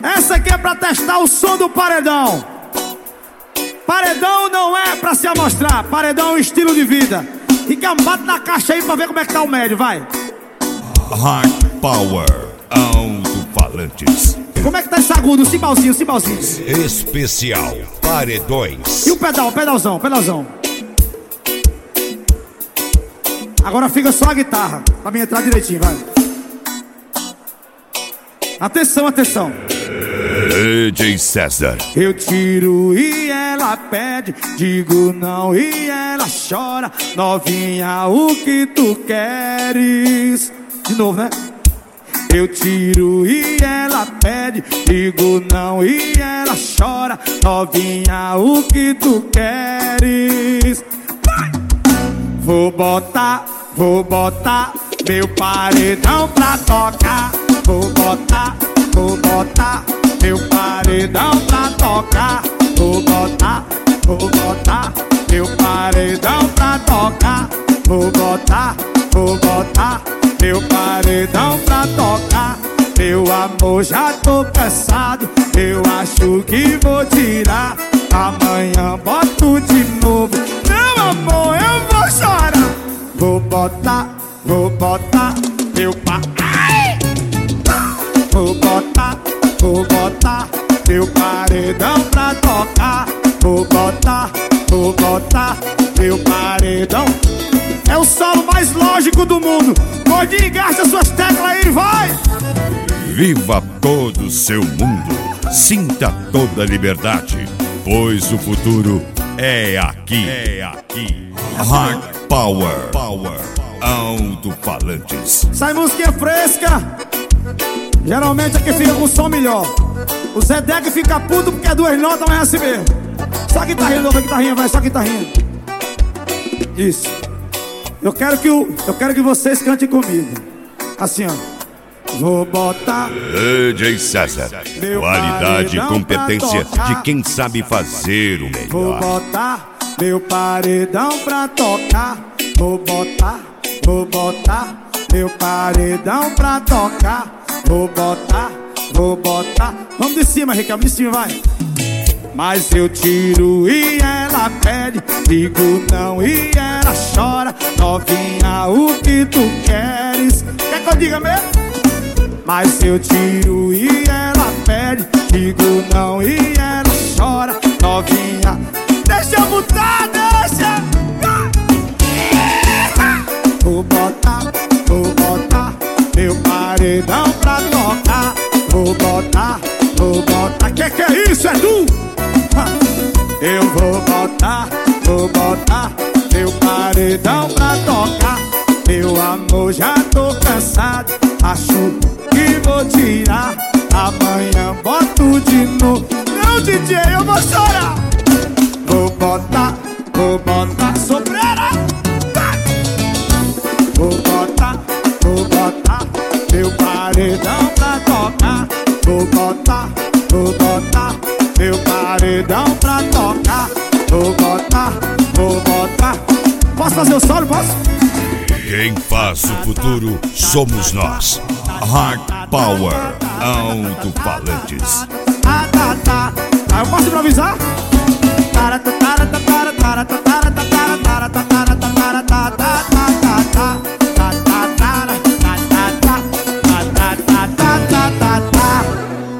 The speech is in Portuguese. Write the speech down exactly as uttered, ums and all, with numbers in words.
Essa aqui é pra testar o som do paredão. Paredão não é pra se amostrar, paredão é um estilo de vida. Fica bate na caixa aí pra ver como é que tá o médio, vai. Hard Power, alto-falantes. Como é que tá esse agudo, o cimbalzinho, o cimbalzinho. Especial Paredões. E o pedal, o pedalzão, o pedalzão. Agora fica só a guitarra, pra mim entrar direitinho, vai. Atenção, atenção. D J César. Eu tiro e ela pede, digo não e ela chora. Novinha, o que tu queres? De novo, né? Eu tiro e ela pede, digo não e ela chora. Novinha, o que tu queres? Vai! Vou botar, vou botar meu paredão pra tocar. Vou botar, vou botar meu paredão pra tocar. Vou botar, vou botar meu paredão pra tocar. Vou botar, vou botar meu paredão pra tocar. Meu amor, já tô cansado, eu acho que vou tirar. Amanhã boto de novo, meu amor, eu vou chorar. Vou botar, vou botar meu pa... Ai! Vou botar, vou botar meu paredão pra tocar. Vou botar, vou botar meu paredão. É o solo mais lógico do mundo. Gordinho, gasta suas teclas aí, vai! Viva todo o seu mundo. Sinta toda a liberdade, pois o futuro é aqui. É aqui. Hard Power, Power, alto-falantes. Sai música fresca. Geralmente é que fica com som melhor. O Zedek fica puto porque é duas notas, mas é assim mesmo. Só guitarrinha, nova guitarrinha, vai, só guitarrinha. Isso. Eu quero que o, eu quero que vocês cantem comigo. Assim, ó. Vou botar D J César, qualidade e competência de quem sabe fazer o melhor. Vou botar meu paredão pra tocar. Vou botar, vou botar meu paredão pra tocar. Vou botar, vou botar. Vamos de cima, Ricardo, de cima, vai. Mas eu tiro e ela pede, digo não e ela chora. Novinha, o que tu queres? Quer que eu diga mesmo? Mas eu tiro e ela pede, digo não e ela chora. Novinha, deixa eu botar, deixa. Vou botar, vou botar meu paredão pra tocar. Vou botar, vou botar. Que que é isso, Edu? Eu vou botar, vou botar meu paredão pra tocar. Meu amor, já tô cansado, acho que vou tirar. Amanhã boto de novo. Não, D J, eu vou chorar. Vou botar, vou botar sobreira. Vou botar, vou botar meu paredão pra tocar. Vou botar, vou botar meu paredão pra tocar. Vou botar, vou botar. Posso fazer o solo, posso? Quem faz o futuro somos nós. Hard Power, alto-falantes. Ah, tá, tá. Ah, eu posso improvisar? Tarata, tarata, tarata, tarata.